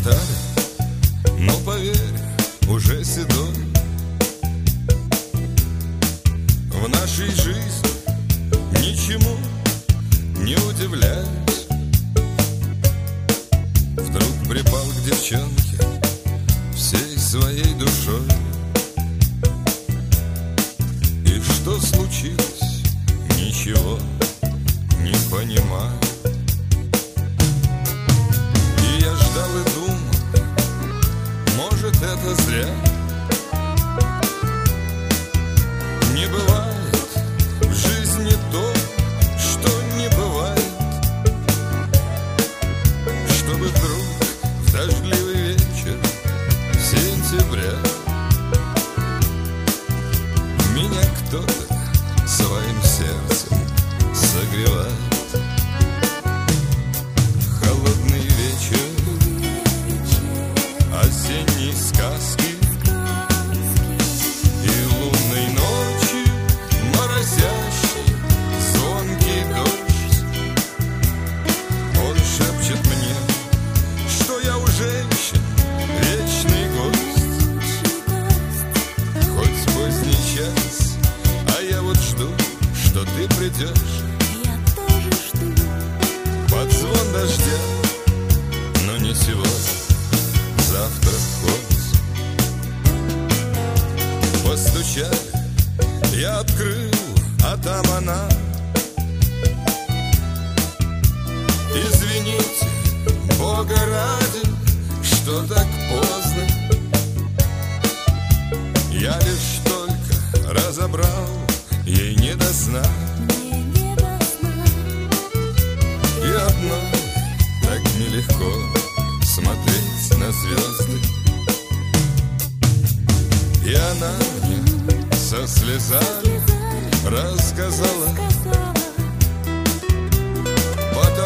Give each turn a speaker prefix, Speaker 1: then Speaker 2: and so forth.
Speaker 1: старый, но поверь, уже седой. В нашей жизни ничему не удивляюсь. Вдруг припал к девчонке всей своей душой. И что случилось, ничего не понимаю. И я ждал и думал, может, это зря. Не бывает в жизни то, что не бывает. Чтобы вдруг в дождливый вечер сентября меня кто-то своим сердцем согревает. Холодный вечер осенней сказки и лунной ночи морозящий звонкий дождь. Он шепчет мне, что я у женщин вечный гость. Хоть поздний час, а я вот жду, что ты придешь.
Speaker 2: Я тоже жду.
Speaker 1: Под звон дождя, но не сегодня, завтра хоть. Постучали, я открыл, а там она. Извините, Бога ради, что так поздно. Я лишь только разобрал, ей не до сна.
Speaker 2: Мне не до сна.
Speaker 1: И одной так нелегко смотреть на звезды. И она мне со слезами рассказала,
Speaker 2: Сказала,
Speaker 1: потому